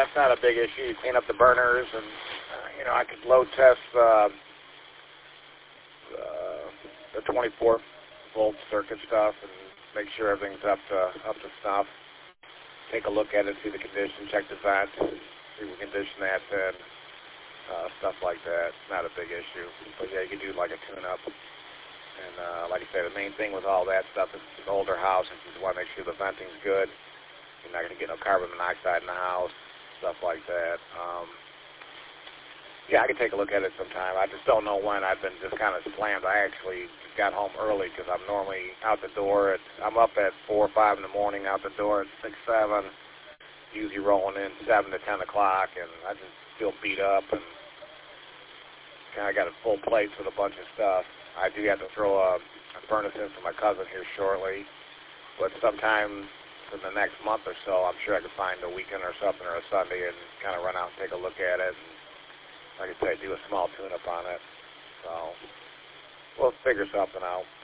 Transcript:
that's not a big issue. You clean up the burners, and I could load test the 24-volt circuit stuff and make sure everything's up to snuff. Take a look at it, see the condition, check the vent, see what condition that's in, stuff like that. It's not a big issue. But yeah, you can do like a tune-up. And like I said, the main thing with all that stuff is it's an older house, and you just want to make sure the venting's good. You're not going to get no carbon monoxide in the house, stuff like that. Yeah, I can take a look at it sometime. I just don't know when. I've been just kind of slammed. I actually got home early because I'm normally out the door. I'm up at 4 or 5 in the morning, out the door at 6, 7, usually rolling in 7 to 10 o'clock, and I just feel beat up and kind of got a full plate with a bunch of stuff. I do have to throw a furnace in for my cousin here shortly, but sometime in the next month or so, I'm sure I could find a weekend or something or a Sunday and kind of run out and take a look at it. And, like I say, do a small tune-up on it. So we'll figure something out.